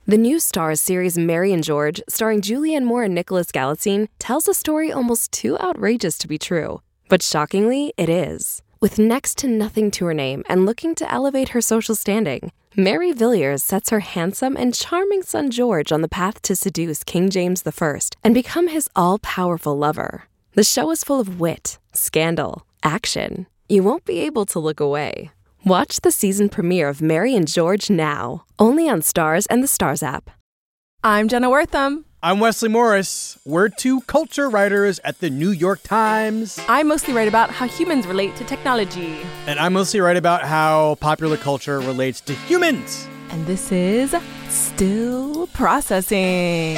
The new Starz series Mary and George, starring Julianne Moore and Nicholas Galitzine, tells a story almost too outrageous to be true. But shockingly, it is. With next to nothing to her name and looking to elevate her social standing, Mary Villiers sets her handsome and charming son George on the path to seduce King James I and become his all-powerful lover. The show is full of wit, scandal, action. You won't be able to look away. Watch the season premiere of Mary and George now, only on Starz and the Starz app. I'm Jenna Wortham. I'm Wesley Morris. We're two culture writers at the New York Times. I mostly write about how humans relate to technology. And I mostly write about how popular culture relates to humans. And this is Still Processing.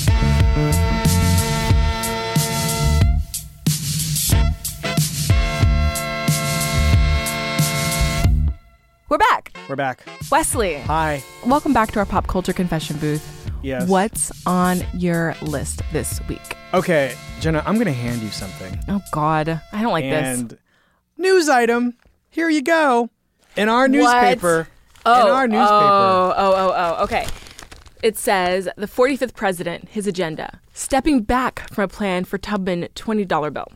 We're back. Wesley. Hi. Welcome back to our pop culture confession booth. Yes. What's on your list this week? Okay, Jenna, I'm going to hand you something. Oh, God. I don't like this. And news item. Here you go. In our newspaper. Okay. It says, the 45th president, his agenda, stepping back from a plan for Tubman $20 bill.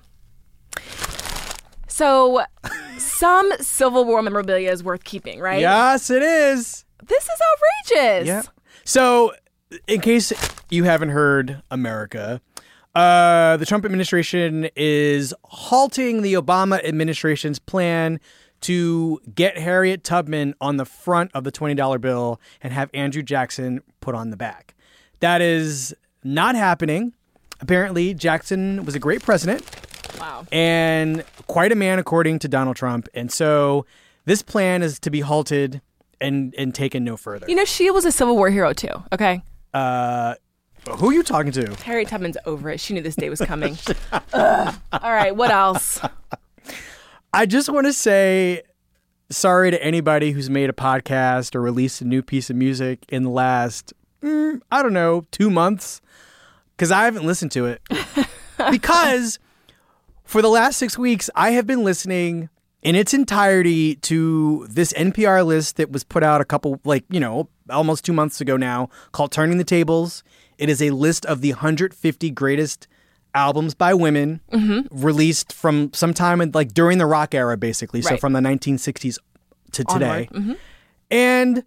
So, some Civil War memorabilia is worth keeping, right? Yes, it is. This is outrageous. Yeah. So, in case you haven't heard, America, the Trump administration is halting the Obama administration's plan to get Harriet Tubman on the front of the $20 bill and have Andrew Jackson put on the back. That is not happening. Apparently, Jackson was a great president. Wow. And quite a man, according to Donald Trump. And so this plan is to be halted and taken no further. You know, she was a Civil War hero, too, okay? Who are you talking to? Harriet Tubman's over it. She knew this day was coming. All right, what else? I just want to say sorry to anybody who's made a podcast or released a new piece of music in the last, 2 months, because I haven't listened to it. Because for the last 6 weeks, I have been listening in its entirety to this NPR list that was put out almost 2 months ago now, called Turning the Tables. It is a list of the 150 greatest albums by women released from sometime during the rock era, basically. Right. So from the 1960s to today. Mm-hmm. And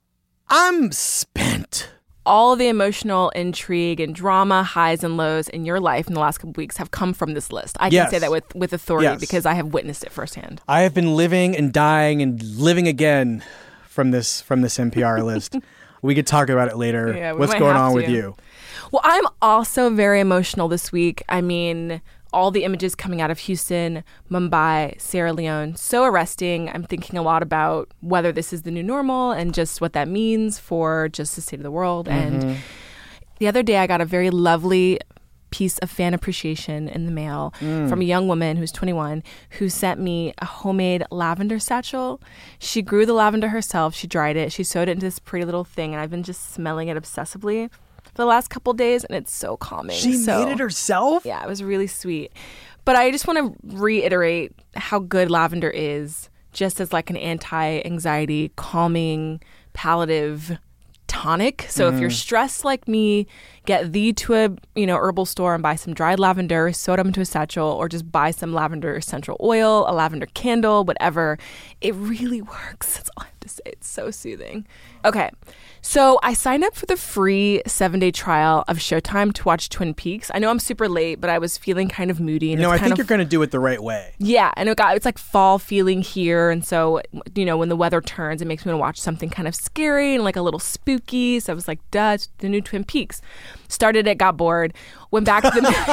I'm spent. All the emotional intrigue and drama, highs and lows in your life in the last couple of weeks have come from this list. I can say that with authority because I have witnessed it firsthand. I have been living and dying and living again from this NPR list. We could talk about it later. Yeah, what's going on with you? Well, I'm also very emotional this week. I mean, all the images coming out of Houston, Mumbai, Sierra Leone, so arresting. I'm thinking a lot about whether this is the new normal and just what that means for just the state of the world. And the other day I got a very lovely piece of fan appreciation in the mail from a young woman who's 21 who sent me a homemade lavender satchel. She grew the lavender herself. She dried it. She sewed it into this pretty little thing. And I've been just smelling it obsessively for the last couple days, and it's so calming. She made it herself? Yeah, it was really sweet. But I just want to reiterate how good lavender is, just as like an anti-anxiety, calming, palliative tonic. So if you're stressed like me, get thee to a herbal store and buy some dried lavender, sew it up into a satchel, or just buy some lavender essential oil, a lavender candle, whatever. It really works. That's all I have to say. It's so soothing. Okay. So I signed up for the free 7-day trial of Showtime to watch Twin Peaks. I know I'm super late, but I was feeling kind of moody. And I think you're going to do it the right way. Yeah, and it's like fall feeling here. And so, when the weather turns, it makes me want to watch something kind of scary and like a little spooky. So I was like, duh, it's the new Twin Peaks. Started it, got bored, went back to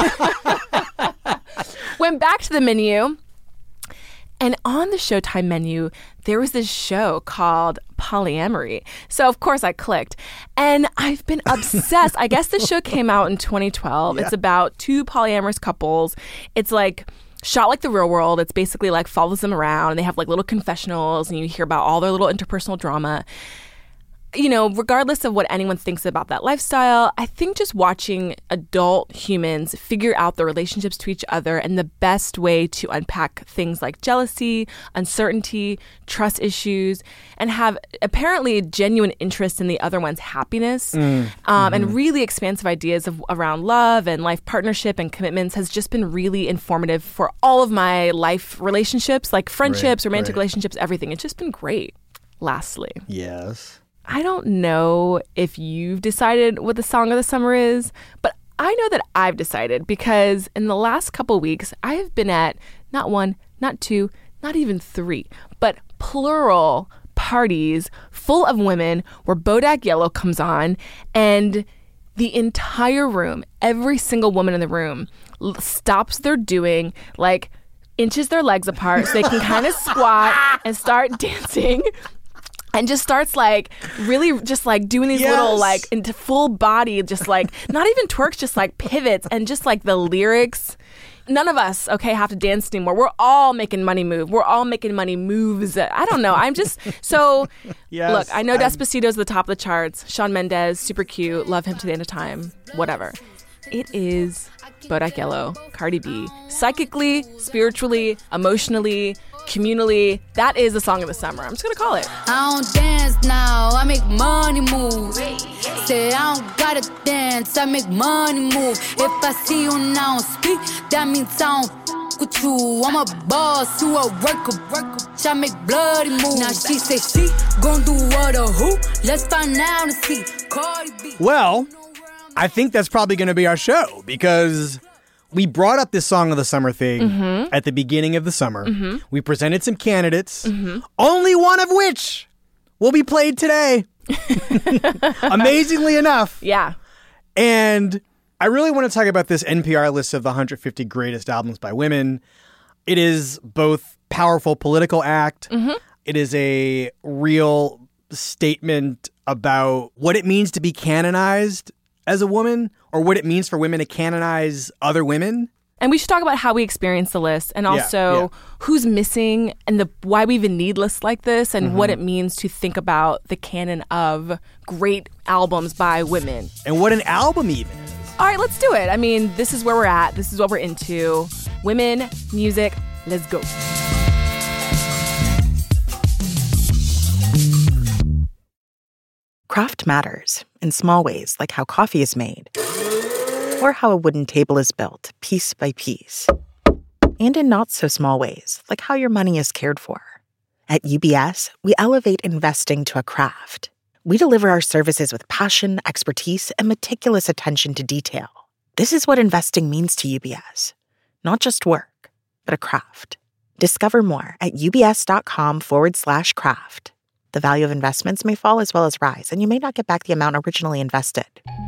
the menu. And on the Showtime menu, there was this show called Polyamory. So, of course, I clicked. And I've been obsessed. I guess the show came out in 2012. Yeah. It's about two polyamorous couples. It's like shot like the real world. It's basically like follows them around. And they have like little confessionals. And you hear about all their little interpersonal drama. regardless of what anyone thinks about that lifestyle, I think just watching adult humans figure out their relationships to each other and the best way to unpack things like jealousy, uncertainty, trust issues, and have apparently genuine interest in the other one's happiness and really expansive ideas around love and life partnership and commitments has just been really informative for all of my life relationships, like friendships, romantic relationships, everything. It's just been great. Lastly. Yes. I don't know if you've decided what the song of the summer is, but I know that I've decided because in the last couple weeks, I have been at not one, not two, not even three, but plural parties full of women where Bodak Yellow comes on and the entire room, every single woman in the room stops their doing, like inches their legs apart so they can kind of squat and start dancing. And just starts like really just like doing these little like into full body, just like not even twerks, just like pivots and just like the lyrics. None of us, have to dance anymore. We're all making money move. We're all making money moves. I don't know. I'm just so look, I know Despacito's the top of the charts. Shawn Mendes, super cute. Love him to the end of time. Whatever. It is Bodak Yellow, Cardi B. Psychically, spiritually, emotionally, communally, that is the song of the summer. I'm just going to call it. I don't dance now, I make money move. Say I don't gotta dance, I make money move. If I see you now speak, that means I don't with you. I'm a boss, you a worker. I make bloody moves. Now she say she gon' do what or who? Let's find out and see. Cardi B. Well, I think that's probably going to be our show because we brought up this song of the summer thing at the beginning of the summer. We presented some candidates, only one of which will be played today. Amazingly enough. Yeah. And I really want to talk about this NPR list of the 150 greatest albums by women. It is both powerful political act. It is a real statement about what it means to be canonized as a woman, or what it means for women to canonize other women. And we should talk about how we experience the list and also who's missing and why we even need lists like this and what it means to think about the canon of great albums by women. And what an album even is. All right, let's do it. I mean, this is where we're at. This is what we're into. Women, music, let's go. Craft matters in small ways, like how coffee is made, or how a wooden table is built, piece by piece, and in not so small ways, like how your money is cared for. At UBS, we elevate investing to a craft. We deliver our services with passion, expertise, and meticulous attention to detail. This is what investing means to UBS. Not just work, but a craft. Discover more at ubs.com/craft. The value of investments may fall as well as rise, and you may not get back the amount originally invested.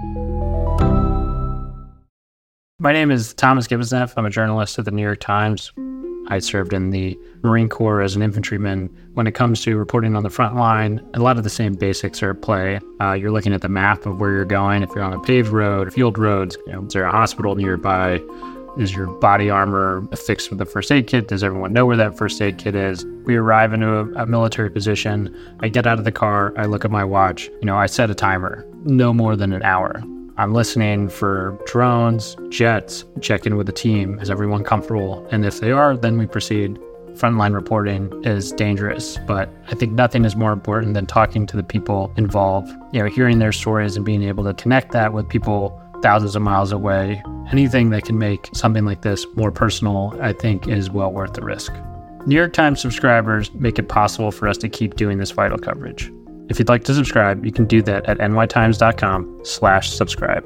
My name is Thomas Gibbonsneff. I'm a journalist at the New York Times. I served in the Marine Corps as an infantryman. When it comes to reporting on the front line, a lot of the same basics are at play. You're looking at the map of where you're going. If you're on a paved road, field roads, is there a hospital nearby? Is your body armor affixed with a first aid kit? Does everyone know where that first aid kit is? We arrive into a military position. I get out of the car. I look at my watch. I set a timer, no more than an hour. I'm listening for drones, jets, check in with the team. Is everyone comfortable? And if they are, then we proceed. Frontline reporting is dangerous, but I think nothing is more important than talking to the people involved, hearing their stories and being able to connect that with people thousands of miles away. Anything that can make something like this more personal, I think, is well worth the risk. New York Times subscribers make it possible for us to keep doing this vital coverage. If you'd like to subscribe, you can do that at nytimes.com/subscribe.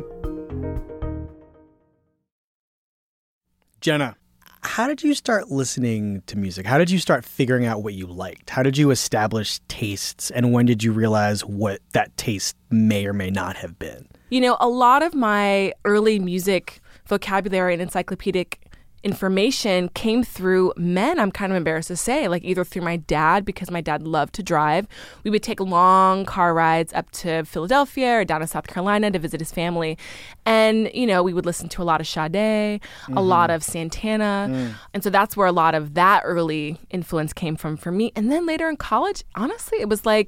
Jenna, how did you start listening to music? How did you start figuring out what you liked? How did you establish tastes? And when did you realize what that taste may or may not have been? A lot of my early music vocabulary and encyclopedic information came through men, I'm kind of embarrassed to say, like either through my dad, because my dad loved to drive. We would take long car rides up to Philadelphia or down to South Carolina to visit his family. And, we would listen to a lot of Sade, a lot of Santana. And so that's where a lot of that early influence came from for me. And then later in college, honestly, it was like,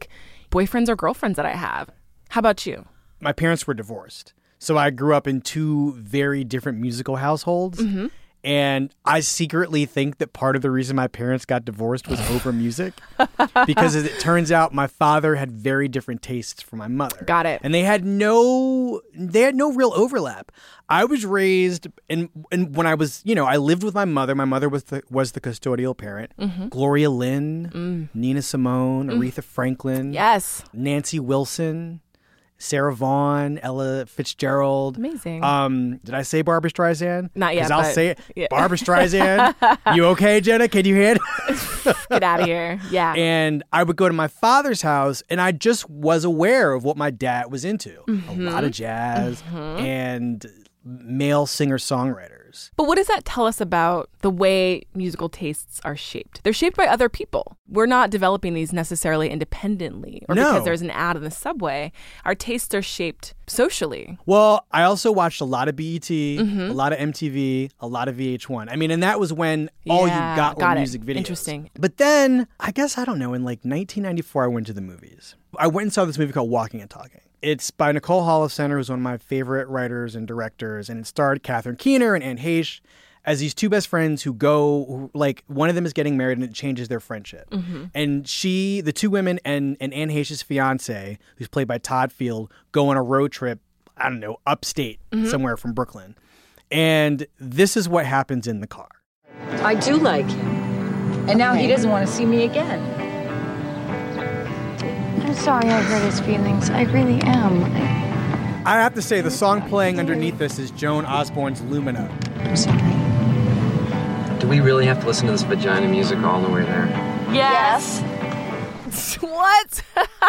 boyfriends or girlfriends that I have. How about you? My parents were divorced. So I grew up in two very different musical households. And I secretly think that part of the reason my parents got divorced was over music. Because as it turns out, my father had very different tastes from my mother. Got it. And they had no real overlap. I was raised and when I was, I lived with my mother. My mother was the custodial parent. Gloria Lynn, Nina Simone, Aretha Franklin. Yes. Nancy Wilson. Sarah Vaughan, Ella Fitzgerald. Amazing. Did I say Barbra Streisand? Not yet. 'Cause I'll say it. Yeah. Barbra Streisand. You okay, Jenna? Can you hear it? Get out of here. Yeah. And I would go to my father's house, and I just was aware of what my dad was into. A lot of jazz and male singer-songwriters. But what does that tell us about the way musical tastes are shaped? They're shaped by other people. We're not developing these necessarily independently or because there's an ad on the subway. Our tastes are shaped socially. Well, I also watched a lot of BET, a lot of MTV, a lot of VH1. I mean, and that was when all you got were music videos. Interesting. But then, I guess, I don't know, in like 1994, I went to the movies. I went and saw this movie called Walking and Talking. It's by Nicole Holofcener, who's one of my favorite writers and directors, and it starred Catherine Keener and Anne Heche as these two best friends who one of them is getting married and it changes their friendship. And the two women and Anne Heche's fiance, who's played by Todd Field, go on a road trip, I don't know, upstate somewhere from Brooklyn. And this is what happens in the car. I do like him. And now he doesn't want to see me again. I'm sorry I hurt his feelings. I really am. I have to say, the song playing underneath this is Joan Osborne's Lumina. I'm sorry. Do we really have to listen to this vagina music all the way there? Yes. What?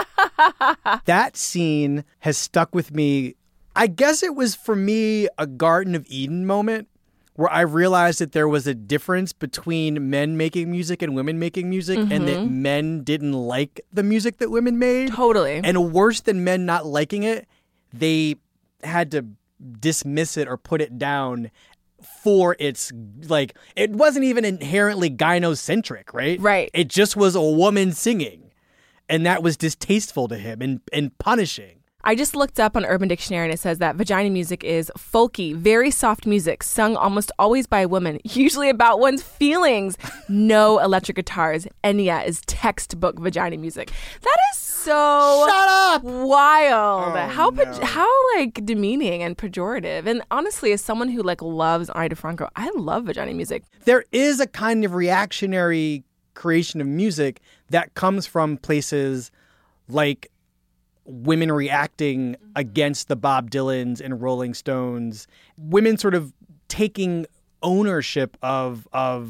That scene has stuck with me. I guess it was, for me, a Garden of Eden moment where I realized that there was a difference between men making music and women making music, and that men didn't like the music that women made. Totally. And worse than men not liking it, they had to dismiss it or put it down for its, like, it wasn't even inherently gynocentric, right? Right. It just was a woman singing. And that was distasteful to him and punishing. I just looked up on Urban Dictionary and it says that vagina music is folky, very soft music, sung almost always by a woman, usually about one's feelings. No electric guitars. Enya is textbook vagina music. That is so Shut up! Wild. Oh, How like demeaning and pejorative. And honestly, as someone who like loves Ani DiFranco, I love vagina music. There is a kind of reactionary creation of music that comes from places like women reacting against the Bob Dylans and Rolling Stones, women sort of taking ownership of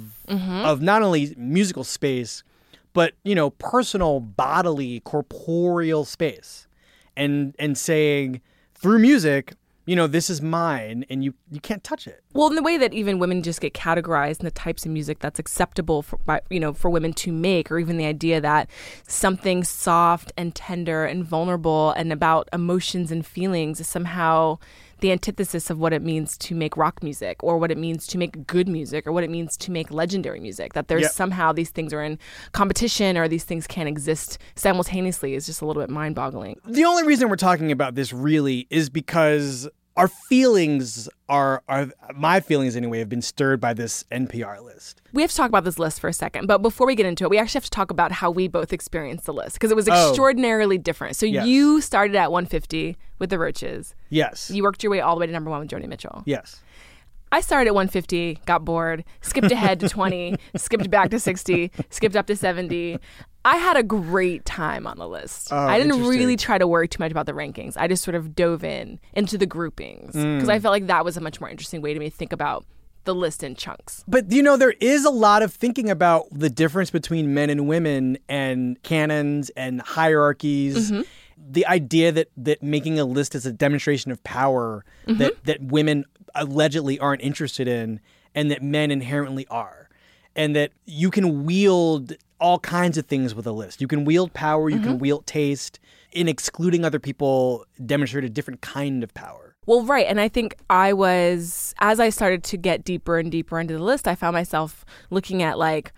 not only musical space, but, personal, bodily, corporeal space, and saying through music, this is mine and you can't touch it. Well, in the way that even women just get categorized in the types of music that's acceptable for women to make, or even the idea that something soft and tender and vulnerable and about emotions and feelings is somehow the antithesis of what it means to make rock music, or what it means to make good music, or what it means to make legendary music. That there's somehow these things are in competition, or these things can't exist simultaneously is just a little bit mind-boggling. The only reason we're talking about this really is because our feelings are my feelings anyway, have been stirred by this NPR list. We have to talk about this list for a second, but before we get into it, we actually have to talk about how we both experienced the list, because it was extraordinarily different. So you started at 150 with the Roaches. Yes. You worked your way all the way to number 1 with Joni Mitchell. Yes. I started at 150, got bored, skipped ahead to 20, skipped back to 60, skipped up to 70. I had a great time on the list. I didn't really try to worry too much about the rankings. I just sort of dove into the groupings, because I felt like that was a much more interesting way to me to think about the list in chunks. But, there is a lot of thinking about the difference between men and women and canons and hierarchies. The idea that making a list is a demonstration of power that women allegedly aren't interested in, and that men inherently are. And that you can wield all kinds of things with a list. You can wield power, you can wield taste. In excluding other people, demonstrate a different kind of power. Well, right. And I think as I started to get deeper and deeper into the list, I found myself looking at like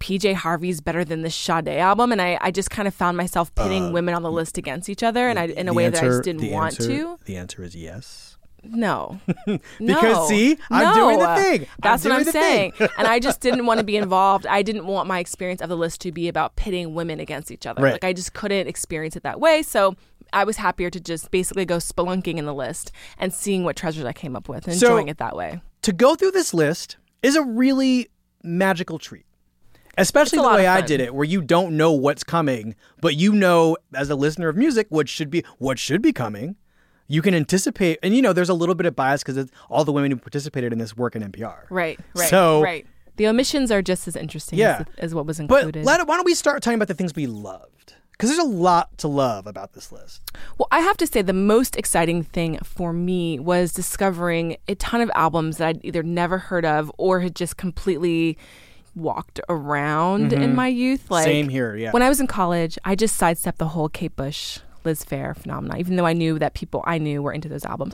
PJ Harvey's better than this Sade album. And I just kind of found myself pitting women on the list against each other in a way that I just didn't want to. The answer is yes. No. Because see, I'm doing the thing. That's what I'm saying. And I just didn't want to be involved. I didn't want my experience of the list to be about pitting women against each other. Right. Like I just couldn't experience it that way. So I was happier to just basically go spelunking in the list and seeing what treasures I came up with and enjoying it that way. To go through this list is a really magical treat. Especially the way I did it, where you don't know what's coming, but you know, as a listener of music, what should be coming. You can anticipate, and there's a little bit of bias because all the women who participated in this work in NPR. Right. So, right. The omissions are just as interesting as what was included. But why don't we start talking about the things we loved? Because there's a lot to love about this list. Well, I have to say the most exciting thing for me was discovering a ton of albums that I'd either never heard of or had just completely walked around in my youth. Like, same here, yeah. When I was in college, I just sidestepped the whole Kate Bush, Liz Phair phenomenon, even though I knew that people I knew were into those albums.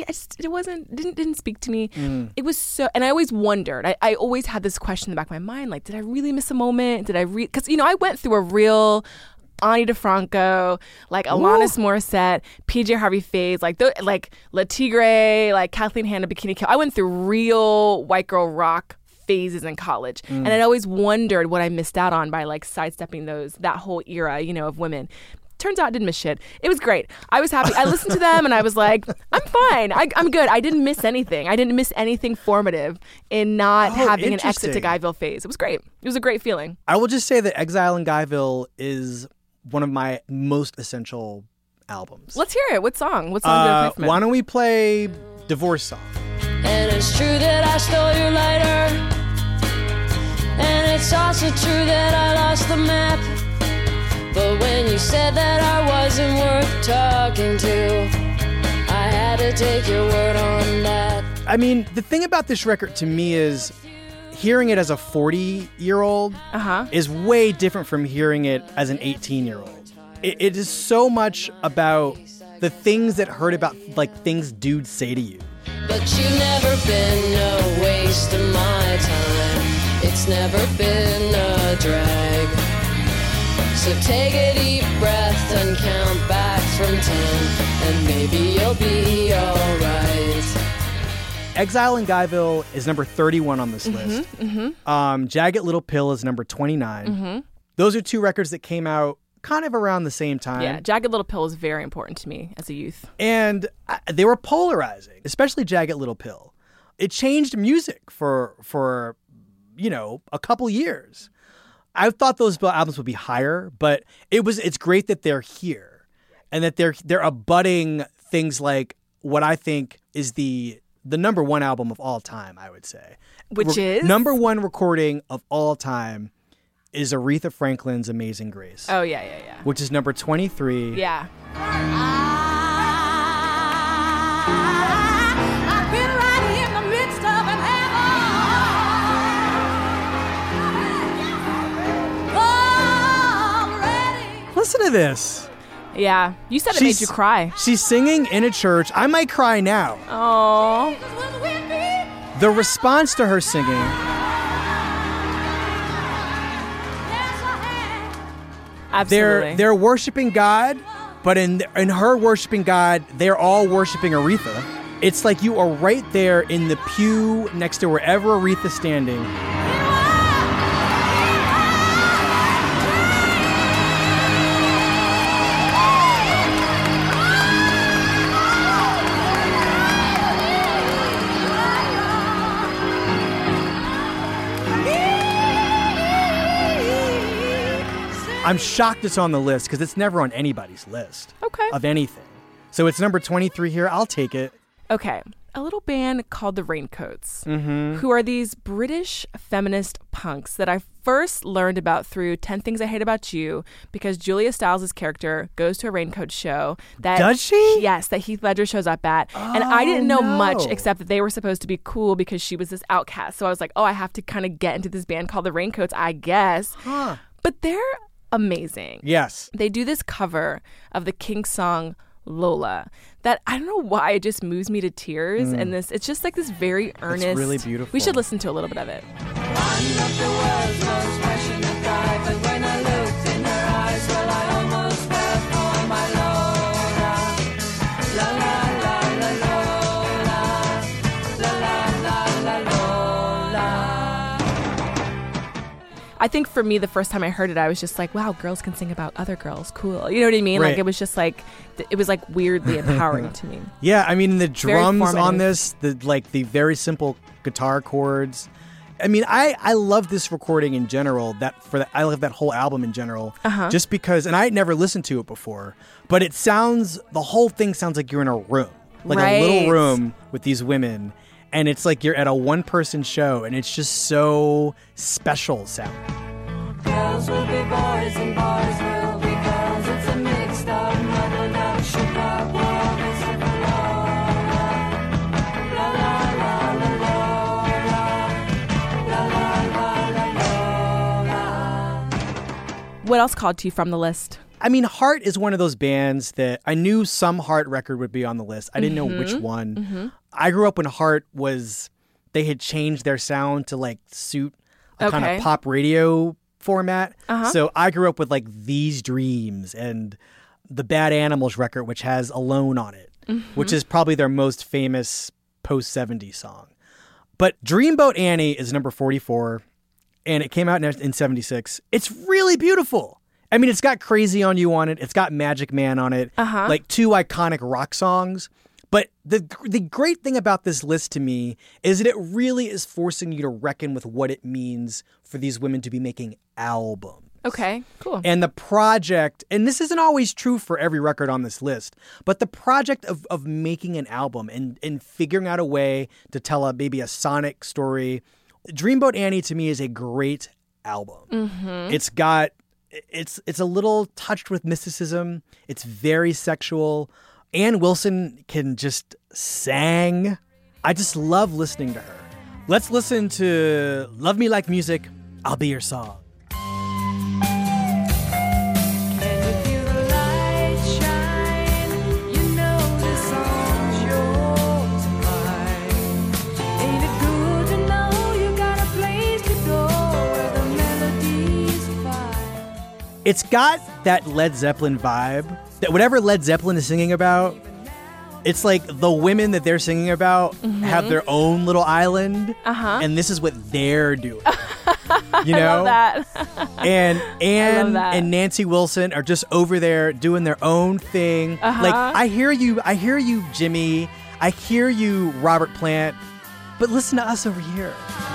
It didn't speak to me. It was so, and I always wondered, I always had this question in the back of my mind, like, did I really miss a moment? Because, I went through a real Ani DeFranco, like Alanis Morissette, PJ Harvey phase, like La Tigre, like Kathleen Hanna, Bikini Kill. I went through real white girl rock phases in college. And I'd always wondered what I missed out on by like sidestepping that whole era, of women. Turns out I didn't miss shit. It was great. I was happy. I listened to them and I was like, I'm fine. I'm good. I didn't miss anything. I didn't miss anything formative in not having an Exit to Guyville phase. It was great. It was a great feeling. I will just say that Exile in Guyville is one of my most essential albums. Let's hear it. What song? What song do you play from it? Why don't we play Divorce Song? And it's true that I stole your lighter. And it's also true that I lost the map. But when you said that I wasn't worth talking to, I had to take your word on that. I mean, the thing about this record to me is hearing it as a 40-year-old is way different from hearing it as an 18-year-old. It is so much about the things that hurt about, like, things dudes say to you. But you've never been a waste of my time. It's never been a drag. So take a deep breath and count back from 10, and maybe you'll be alright. Exile in Guyville is number 31 on this list. Jagged Little Pill is number 29. Those are two records that came out kind of around the same time. Yeah, Jagged Little Pill is very important to me as a youth. And they were polarizing, especially Jagged Little Pill. It changed music for a couple years. I thought those albums would be higher, but it's great that they're here and that they're abutting things like what I think is the number one album of all time, I would say. Which is? Number one recording of all time is Aretha Franklin's Amazing Grace. Oh, yeah. Which is number 23. Yeah. I've been right in the midst of an Listen to this. Yeah. You said it made you cry. She's singing in a church. I might cry now. Oh. The response to her singing. Absolutely. They're worshiping God, but in her worshiping God, they're all worshiping Aretha. It's like you are right there in the pew next to wherever Aretha's standing. I'm shocked it's on the list because it's never on anybody's list of anything. So it's number 23 here. I'll take it. Okay. A little band called the Raincoats, who are these British feminist punks that I first learned about through 10 Things I Hate About You, because Julia Stiles' character goes to a Raincoat show. Does she? Yes, that Heath Ledger shows up at. And I didn't know much except that they were supposed to be cool because she was this outcast. So I was like, I have to kind of get into this band called the Raincoats, I guess. But they're amazing. Yes. They do this cover of the Kinks song Lola that I don't know why it just moves me to tears. And it's just like this very earnest. It's really beautiful. We should listen to a little bit of it. One of the world's most precious I think for me, the first time I heard it, I was just like, wow, girls can sing about other girls. Cool. You know what I mean? Right. Like, it was just like, it was like weirdly empowering to me. Yeah, I mean, the drums formative. on this, the very simple guitar chords. I mean, I love this recording in general. I love that whole album in general. Just because, and I had never listened to it before, but the whole thing sounds like you're in a room, like a little room with these women, and it's like you're at a one-person show, and it's just so special sounding. Girls will be boys and boys will be girls. It's a mixed up mother love Chicago. What else called to you from the list? I mean, Heart is one of those bands that I knew some Heart record would be on the list. I didn't know which one. I grew up when Heart they had changed their sound to like suit a kind of pop radio format. So I grew up with like These Dreams and the Bad Animals record, which has Alone on it, which is probably their most famous post-70s song. But Dreamboat Annie is number 44. And it came out in 76. It's really beautiful. I mean, it's got Crazy on You on it. It's got Magic Man on it. Like 2 iconic rock songs. But the great thing about this list to me is that it really is forcing you to reckon with what it means for these women to be making albums. Okay, cool. And the project, and this isn't always true for every record on this list, but the project of making an album and figuring out a way to tell maybe a sonic story. Dreamboat Annie to me is a great album. It's a little touched with mysticism. It's very sexual. Ann Wilson can just sing. I just love listening to her. Let's listen to Love Me Like Music, I'll Be Your Song. It's got that Led Zeppelin vibe, that whatever Led Zeppelin is singing about, it's like the women that they're singing about have their own little island, and this is what they're doing. You know? I love that. And Anne and Nancy Wilson are just over there doing their own thing. Like, I hear you, Jimmy. I hear you, Robert Plant. But listen to us over here.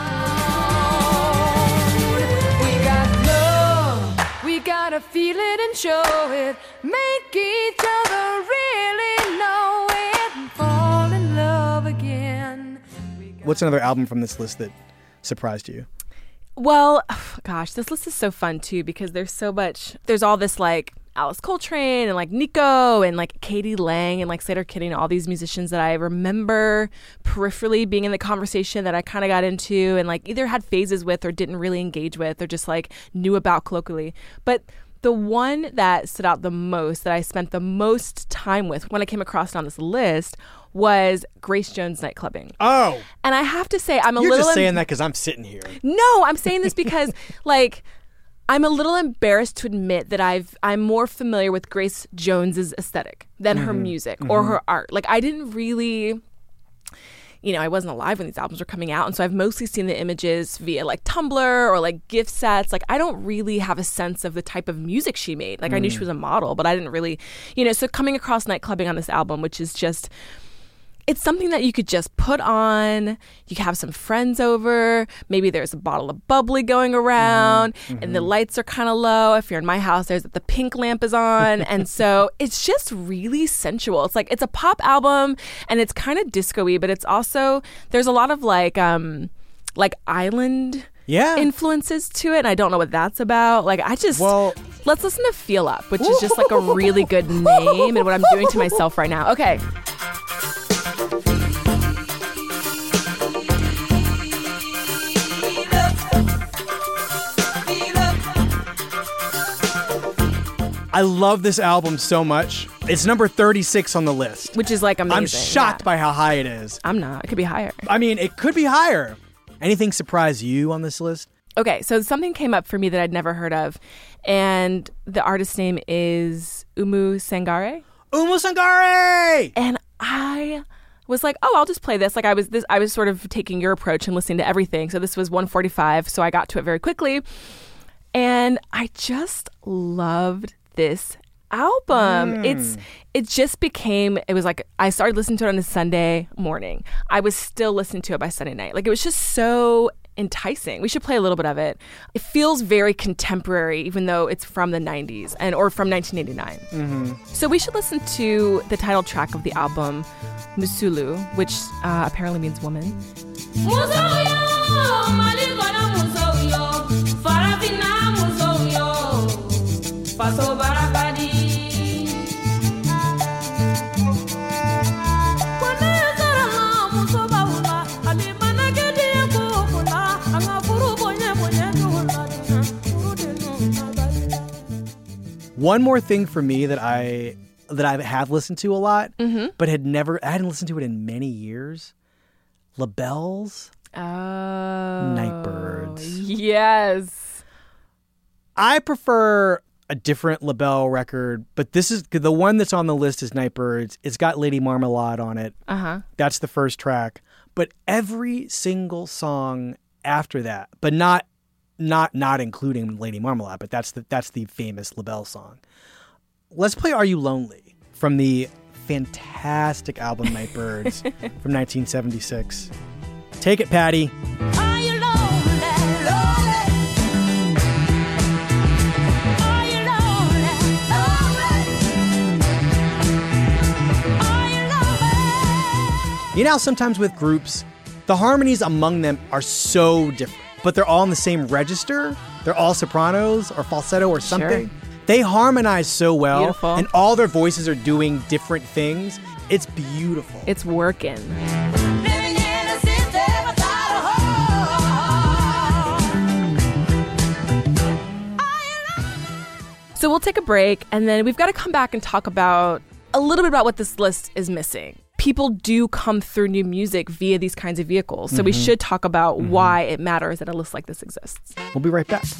Gotta feel it and show it. Make each other really know it and fall in love again. What's another album from this list that surprised you? Well, gosh, this list is so fun too because there's all this like Alice Coltrane and like Nico and like Katie Lang and like Slater Kinney and all these musicians that I remember peripherally being in the conversation that I kind of got into and like either had phases with or didn't really engage with or just like knew about colloquially. But the one that stood out the most, that I spent the most time with when I came across it on this list was Grace Jones Nightclubbing. Oh. And I have to say, You're just saying that because I'm sitting here. No, I'm saying this because like I'm a little embarrassed to admit that I'm more familiar with Grace Jones's aesthetic than her music or her art. Like I didn't really, I wasn't alive when these albums were coming out. And so I've mostly seen the images via like Tumblr or like gift sets. Like I don't really have a sense of the type of music she made. Like I knew she was a model, but I didn't really, so coming across Nightclubbing on this album, which is just, it's something that you could just put on. You could have some friends over. Maybe there's a bottle of bubbly going around and the lights are kind of low. If you're in my house, the pink lamp is on. And so it's just really sensual. It's like, it's a pop album and it's kind of disco-y, but it's also, there's a lot of like island influences to it. And I don't know what that's about. Like let's listen to Feel Up, which is just like a really good name and what I'm doing to myself right now. Okay. I love this album so much. It's number 36 on the list. Which is like amazing. I'm shocked by how high it is. I'm not. It could be higher. I mean, it could be higher. Anything surprise you on this list? Okay, so something came up for me that I'd never heard of. And the artist's name is Umu Sangare. Umu Sangare! And I was like, oh, I'll just play this. Like I was sort of taking your approach and listening to everything. So this was 1:45, so I got to it very quickly. And I just loved this album. It just became, it was like, I started listening to it on a Sunday morning. I was still listening to it by Sunday night. Like, it was just so enticing. We should play a little bit of it. It feels very contemporary, even though it's from the 90s or from 1989. So we should listen to the title track of the album, Musulu, which apparently means woman. One more thing for me that I have listened to a lot, but I hadn't listened to it in many years. LaBelle's Nightbirds. Yes. I prefer a different LaBelle record, but this is the one that's on the list is Nightbirds. It's got Lady Marmalade on it. That's the first track. But every single song after that, but not including Lady Marmalade, but that's the famous LaBelle song. Let's play Are You Lonely from the fantastic album Nightbirds from 1976. Take it, Patty. Are you lonely, lonely? Are you lonely, lonely? Are you lonely? You know, sometimes with groups, the harmonies among them are so different, but they're all in the same register. They're all sopranos or falsetto or something. Sure. They harmonize so well. Beautiful. And all their voices are doing different things. It's beautiful. It's working. So we'll take a break, and then we've got to come back and talk about a little bit about what this list is missing. People do come through new music via these kinds of vehicles. So we should talk about why it matters that a list like this exists. We'll be right back.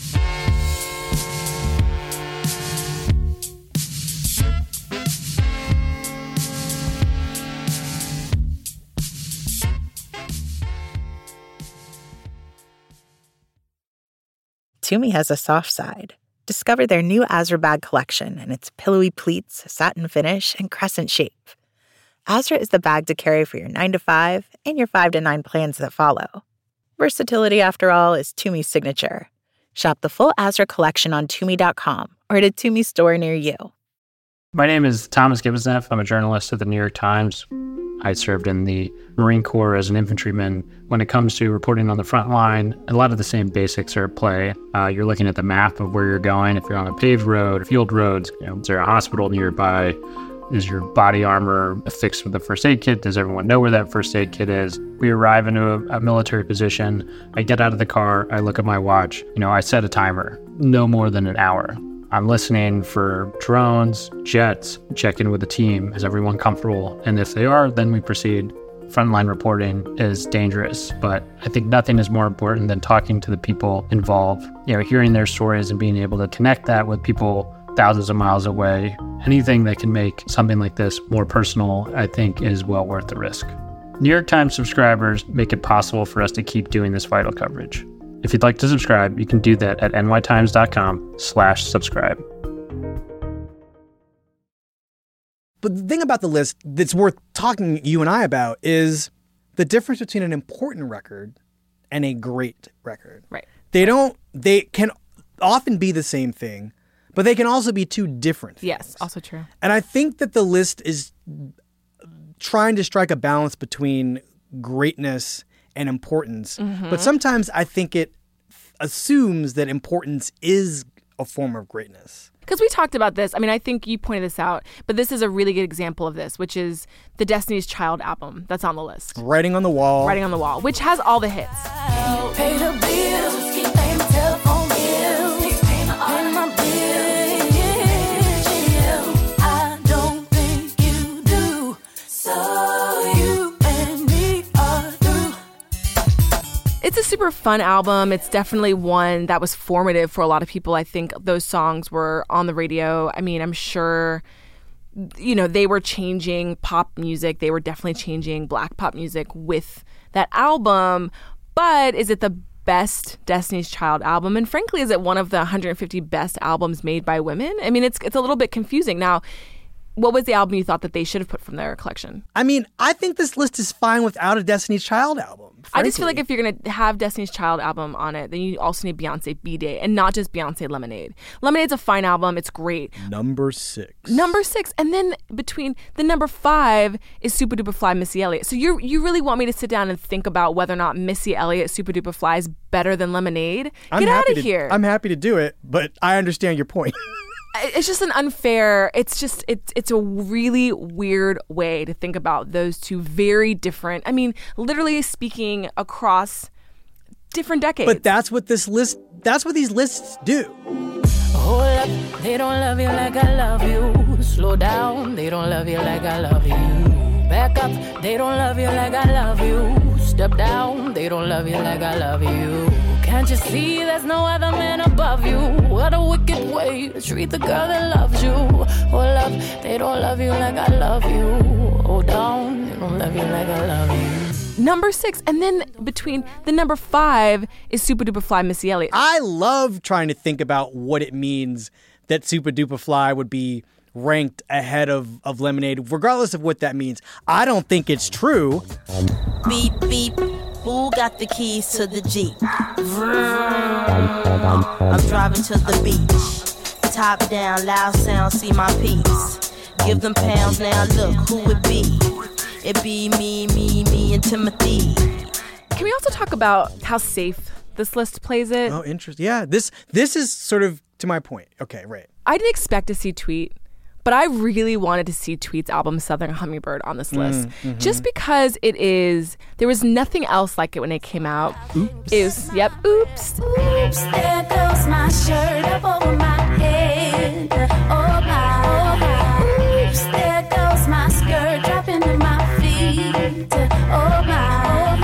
Tumi has a soft side. Discover their new Azra bag collection and its pillowy pleats, satin finish, and crescent shape. Azra is the bag to carry for your 9 to 5 and your 5 to 9 plans that follow. Versatility, after all, is Tumi's signature. Shop the full Azra collection on Tumi.com or at a Tumi store near you. My name is Thomas Gibbonsneff. I'm a journalist at the New York Times. I served in the Marine Corps as an infantryman. When it comes to reporting on the front line, a lot of the same basics are at play. You're looking at the map of where you're going. If you're on a paved road or field roads, is there a hospital nearby? Is your body armor affixed with a first aid kit? Does everyone know where that first aid kit is? We arrive into a military position. I get out of the car. I look at my watch. I set a timer, no more than an hour. I'm listening for drones, jets, check in with the team. Is everyone comfortable? And if they are, then we proceed. Frontline reporting is dangerous, but I think nothing is more important than talking to the people involved, hearing their stories and being able to connect that with people thousands of miles away. Anything that can make something like this more personal, I think, is well worth the risk. New York Times subscribers make it possible for us to keep doing this vital coverage. If you'd like to subscribe, you can do that at nytimes.com/subscribe. But the thing about the list that's worth talking to you and I about is the difference between an important record and a great record. Right. They can often be the same thing, but they can also be two different things. Yes, also true. And I think that the list is trying to strike a balance between greatness and importance. But sometimes I think it assumes that importance is a form of greatness. Because we talked about this. I mean, I think you pointed this out, but this is a really good example of this, which is the Destiny's Child album that's on the list. Writing on the Wall. Writing on the Wall, which has all the hits. Pay the bills, keep paying my telephone bills, keep paying my bills. I don't think you do, so you and me are through. It's a super fun album. It's definitely one that was formative for a lot of people. I think those songs were on the radio. I mean, I'm sure, they were changing pop music. They were definitely changing black pop music with that album. But is it the best Destiny's Child album? And frankly, is it one of the 150 best albums made by women? I mean, it's a little bit confusing. Now, what was the album you thought that they should have put from their collection? I mean, I think this list is fine without a Destiny's Child album. Frankly. I just feel like if you're going to have Destiny's Child album on it, then you also need Beyonce B-Day and not just Beyonce Lemonade. Lemonade's a fine album. It's great. Number 6. And then between the number 5 is Super Duper Fly, Missy Elliott. So you really want me to sit down and think about whether or not Missy Elliott, Super Duper Fly is better than Lemonade? Get out of here. I'm happy to do it, but I understand your point. It's just an unfair, it's a really weird way to think about those two very different, I mean, literally speaking across different decades. But that's what these lists do. Hold up, they don't love you like I love you. Slow down, they don't love you like I love you. Back up, they don't love you like I love you. Step down, they don't love you like I love you. Can't you see there's no other man above you? What a wicked way to treat the girl that loves you. Hold up, they don't love you like I love you. Hold down, they don't love you like I love you. Number 6, and then between the number 5 is Super Duper Fly, Missy Elliott. I love trying to think about what it means that Super Duper Fly would be ranked ahead of Lemonade, regardless of what that means. I don't think it's true. Beep, beep. Who got the keys to the Jeep? I'm driving to the beach. Top down, loud sound, see my piece. Give them pounds now, look who it be. It be me, and Timothy. Can we also talk about how safe this list plays it? Oh, interesting. Yeah, this is sort of to my point. Okay, right. I didn't expect to see Tweet, but I really wanted to see Tweet's album Southern Hummingbird on this list. Mm-hmm. Just because there was nothing else like it when it came out. Oops. Oops. Yep. Oops. Oops, there goes my shirt up over my head. Oh my. Oops, there goes my skirt dropping to my feet. Oh my.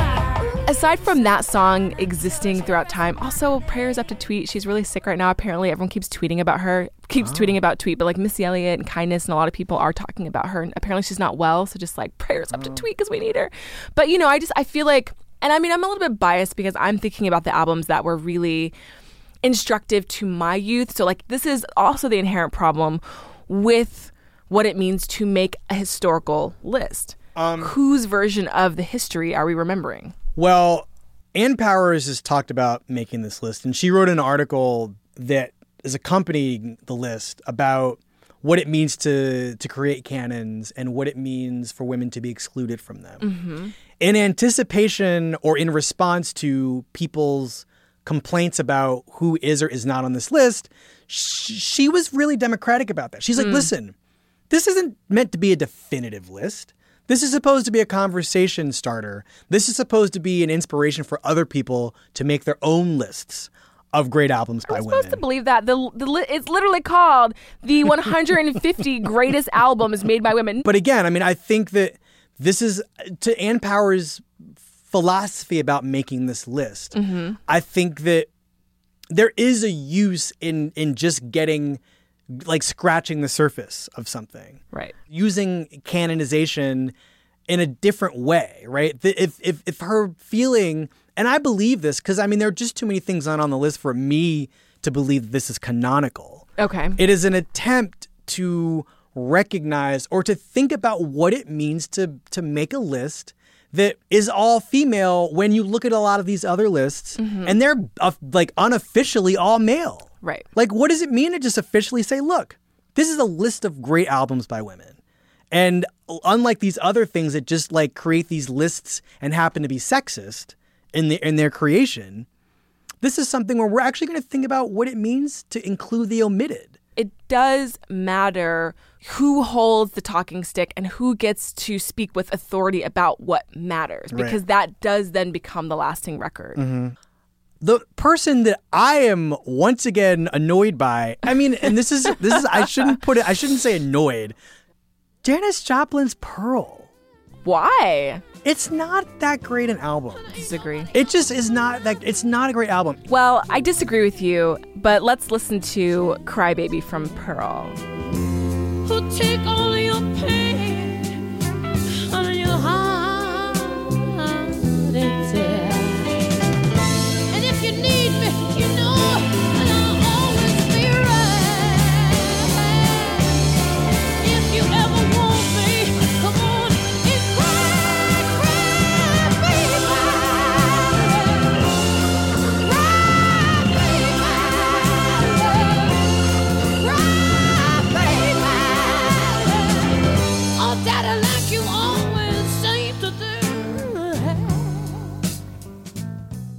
Aside from that song existing throughout time, also prayers up to Tweet. She's really sick right now. Apparently, everyone keeps tweeting about her, tweeting about Tweet. But like Missy Elliott and Kindness and a lot of people are talking about her. And apparently, she's not well. So just like prayers up to Tweet because we need her. But I feel like, and I mean, I'm a little bit biased because I'm thinking about the albums that were really instructive to my youth. So like this is also the inherent problem with what it means to make a historical list. Whose version of the history are we remembering? Well, Ann Powers has talked about making this list, and she wrote an article that is accompanying the list about what it means to create canons and what it means for women to be excluded from them. Mm-hmm. In anticipation or in response to people's complaints about who is or is not on this list, she was really democratic about that. She's like, listen, this isn't meant to be a definitive list. This is supposed to be a conversation starter. This is supposed to be an inspiration for other people to make their own lists of great albums by women. I'm supposed to believe that. It's literally called the 150 greatest albums made by women. But again, I mean, I think that this is, to Ann Powers' philosophy about making this list, Mm-hmm. I think that there is a use in just getting, like, scratching the surface of something. Right. Using canonization in a different way, right? If her feeling, and I believe this because, I mean, there are just too many things on the list for me to believe this is canonical. Okay. It is an attempt to recognize or to think about what it means to make a list that is all female when you look at a lot of these other lists, Mm-hmm. and they're like unofficially all male. Right. Like, what does it mean to just officially say, look, this is a list of great albums by women? And unlike these other things that just like create these lists and happen to be sexist in their creation, this is something where we're actually going to think about what it means to include the omitted. It does matter who holds the talking stick and who gets to speak with authority about what matters, because that does then become the lasting record. Mm-hmm. The person that I am once again annoyed by, I mean, and this is I shouldn't say annoyed. Janis Joplin's Pearl. Why? It's not that great an album. Disagree. It just is not that. It's not a great album. Well, I disagree with you, but let's listen to Crybaby from Pearl. Who take all your pain on your heart and tear. And if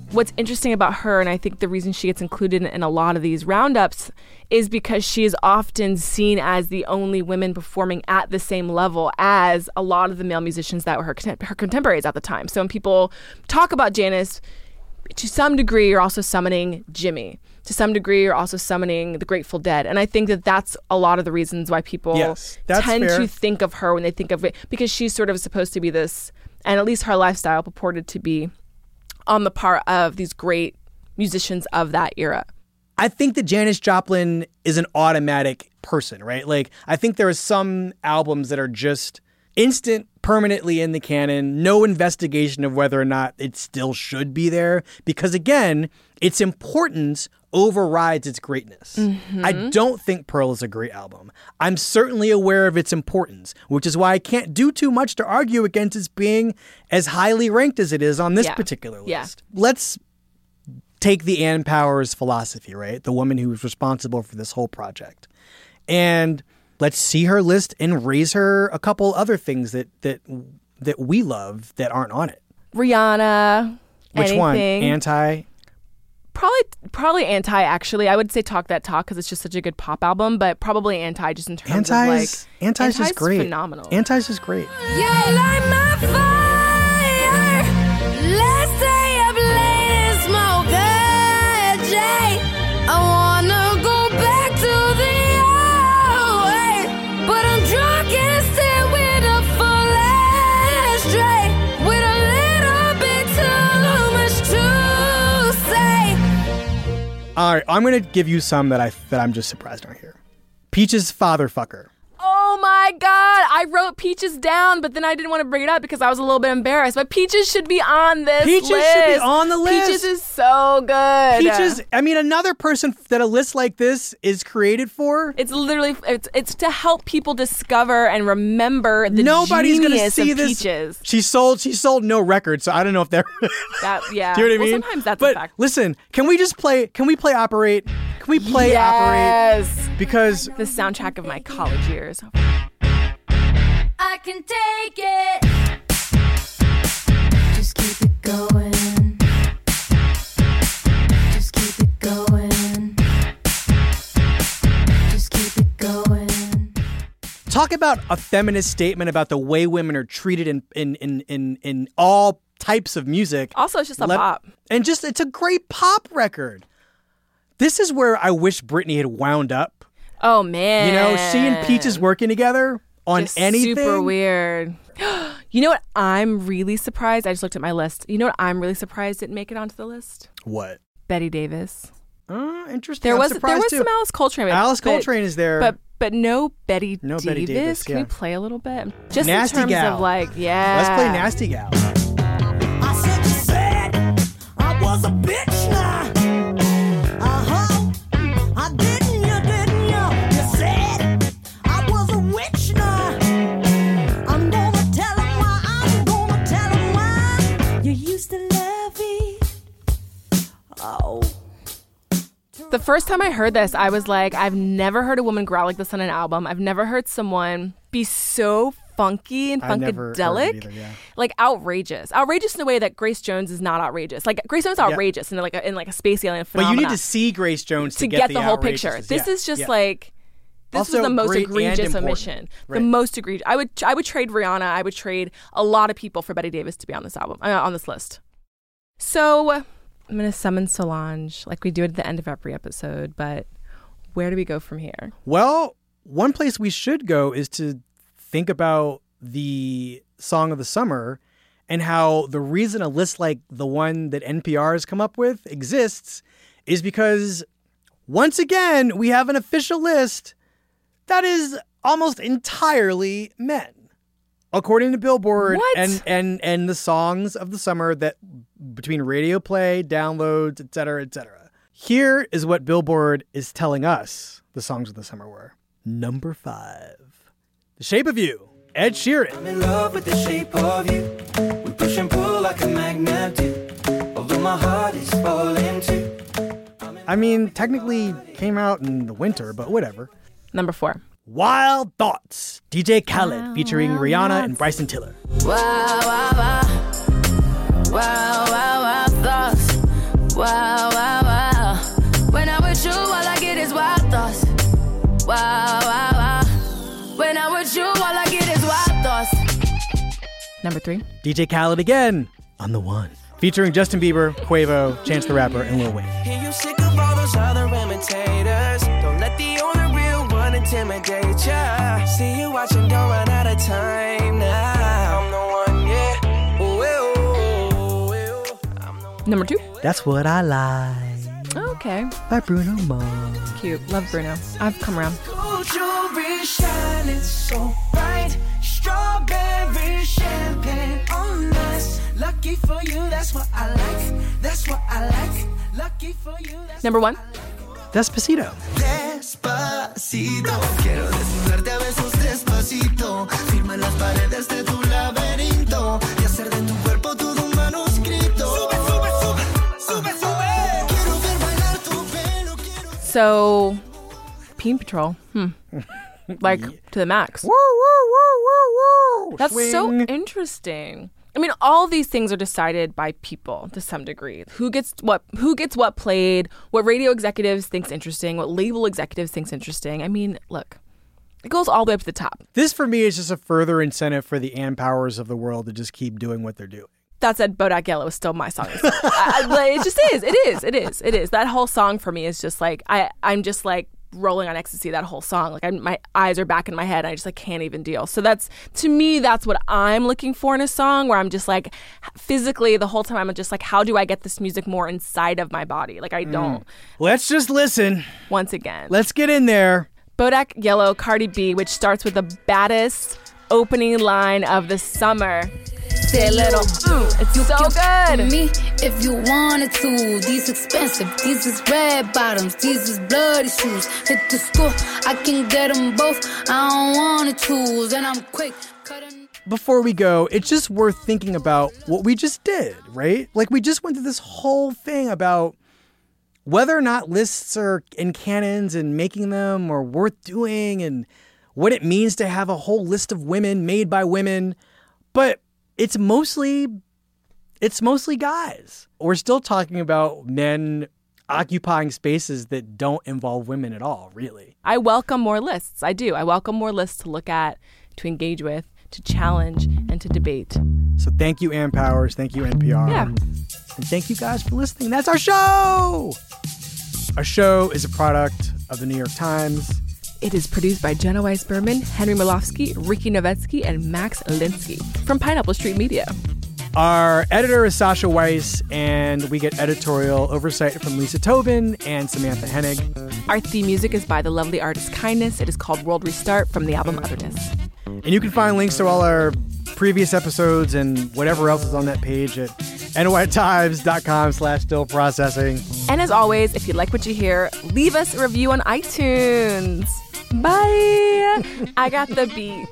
what's interesting about her, and I think the reason she gets included in a lot of these roundups, is because she is often seen as the only women performing at the same level as a lot of the male musicians that were her contemporaries at the time. So when people talk about Janis, to some degree, you're also summoning Jimmy. To some degree, you're also summoning the Grateful Dead. And I think that that's a lot of the reasons why people tend to think of her when they think of it, because she's sort of supposed to be this, and at least her lifestyle purported to be on the part of these great musicians of that era. I think that Janis Joplin is an automatic person, right? Like, I think there are some albums that are just instant, permanently in the canon, no investigation of whether or not it still should be there, because again, its importance overrides its greatness. Mm-hmm. I don't think Pearl is a great album. I'm certainly aware of its importance, which is why I can't do too much to argue against its being as highly ranked as it is on this particular list. Let's take the Ann Powers philosophy, right? The woman who was responsible for this whole project. And let's see her list and raise her a couple other things that we love that aren't on it. Rihanna. Which one? Anti? Probably Anti, actually. I would say Talk That Talk because it's just such a good pop album, but probably Anti just in terms of like... Anti's just great. Phenomenal. Anti's just great. Yeah, light my fire. Let's stay up late and smoke a J. I wanna go back to the old way, but I'm drunk and still with a full ashtray, with a little bit too much to say. All right, I'm going to give you some that I'm just surprised aren't here. Peaches Fatherfucker. Oh my God, I wrote Peaches down, but then I didn't want to bring it up because I was a little bit embarrassed. But Peaches should be on this list. Peaches should be on the list. Peaches is so good. Peaches, I mean, another person that a list like this is created for. It's literally, it's to help people discover and remember the Nobody's genius gonna see of this. Peaches. She sold no records, so I don't know if they're... Yeah. Do you know what I mean? Sometimes that's but a fact. Listen, can we play Operate? Can we play Operate? Because... the soundtrack of my college years. I can take it. Just keep it going. Just keep it going. Just keep it going. Talk about a feminist statement about the way women are treated in all types of music. Also, it's just a pop. And just, it's a great pop record. This is where I wish Britney had wound up. Oh, man. You know, she and Peaches working together on just anything. Super weird. You know what I'm really surprised? I just looked at my list. You know what I'm really surprised didn't make it onto the list? What? Betty Davis. Interesting. There was some Alice Coltrane. Alice Coltrane is there. But no Betty Davis. Betty Davis. Can we play a little bit? Just Nasty in terms Gal. of like, yeah. Let's play Nasty Gal. I said you said I was a bitch now. I didn't you? You said I was a witch now. I'm gonna tell 'em why. You used to love me. Oh. The first time I heard this, I was like, I've never heard a woman growl like this on an album. I've never heard someone be so funky and funkadelic, like outrageous in a way that Grace Jones is not outrageous. Like Grace Jones is outrageous in like a space alien phenomenon. But you need to see Grace Jones to get the whole picture. This is just like, this also was the most great egregious and omission. Right. The most egregious. I would trade Rihanna. I would trade a lot of people for Betty Davis to be on this album, on this list. So I'm going to summon Solange like we do at the end of every episode, but where do we go from here? Well, one place we should go is to think about the Song of the Summer and how the reason a list like the one that NPR has come up with exists is because, once again, we have an official list that is almost entirely men. According to Billboard and the songs of the summer that between radio play, downloads, et cetera, here is what Billboard is telling us the songs of the summer were. Number 5, The Shape of You, Ed Sheeran. I'm in love with the shape of you. We push and pull like a magnet do. Although my heart is falling too. I mean, technically came out in the winter, but whatever. Number 4. Wild Thoughts, DJ Khaled featuring Rihanna and Bryson Tiller. Wow, wow, wow. Wow, wow, wow, thoughts. Number 3. DJ Khaled again on The One. Featuring Justin Bieber, Quavo, Chance the Rapper, and Lil Wayne. Hear you sick of all those other imitators. Don't let the only real one intimidate ya. See you watching, don't run out of time now. I'm the one, yeah. Number 2. That's What I Like. Okay. By Bruno Mars. Cute. Love Bruno. I've come around. Gold jewelry shining so bright. Strawberry champagne on us. Lucky for you, that's what I like. That's what I like. Lucky for you. Number 1. Despacito. Despacito. Quiero desnudarte a besos despacito. Firma las paredes de tu laberinto. Y hacer de tu cuerpo todo un manuscrito. Sube, sube, sube. Sube, sube. Quiero ver bailar tu pelo. So, Peen Patrol. Like, to the max. Woo, woo, woo, woo, woo. That's Swing. so interesting. I mean, all these things are decided by people to some degree. Who gets what played, what radio executives thinks interesting, what label executives thinks interesting. I mean, look, it goes all the way up to the top. This, for me, is just a further incentive for the Ann Powers of the world to just keep doing what they're doing. That said, Bodak Yellow is still my song. It just is. It is. That whole song for me is just like, I'm just like rolling on ecstasy, that whole song. Like, my eyes are back in my head. And I just like can't even deal. So to me, that's what I'm looking for in a song, where I'm just like physically the whole time I'm just like, how do I get this music more inside of my body? Like, I don't. Let's just listen. Once again. Let's get in there. Bodak Yellow, Cardi B, which starts with the baddest opening line of the summer. Say a little, it's You so can good. Me if you wanted to. These expensive, these is red bottoms, these is bloody shoes. Hit the school, I can get them both. I don't wanna choose, and I'm quick. Before we go, it's just worth thinking about what we just did, right? Like, we just went through this whole thing about whether or not lists are in canons and making them are worth doing, and what it means to have a whole list of women made by women. But it's mostly guys. We're still talking about men occupying spaces that don't involve women at all, really. I welcome more lists. I do. I welcome more lists to look at, to engage with, to challenge, and to debate. So thank you, Ann Powers. Thank you, NPR. Yeah. And thank you guys for listening. That's our show. Our show is a product of the New York Times. It is produced by Jenna Weiss Berman, Henry Molofsky, Ricky Novetsky, and Max Linsky from Pineapple Street Media. Our editor is Sasha Weiss, and we get editorial oversight from Lisa Tobin and Samantha Hennig. Our theme music is by the lovely artist Kindness. It is called World Restart from the album Otherness. And you can find links to all our previous episodes and whatever else is on that page at nytimes.com/stillprocessing. And as always, if you like what you hear, leave us a review on iTunes. Bye. I got the beat.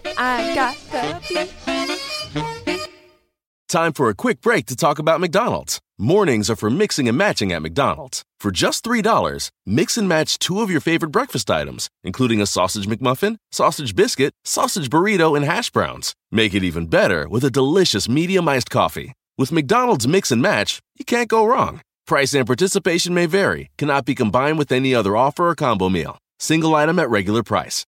Time for a quick break to talk about McDonald's. Mornings are for mixing and matching at McDonald's. For just $3, mix and match 2 of your favorite breakfast items, including a sausage McMuffin, sausage biscuit, sausage burrito, and hash browns. Make it even better with a delicious medium iced coffee. With McDonald's Mix and Match, you can't go wrong. Price and participation may vary, cannot be combined with any other offer or combo meal. Single item at regular price.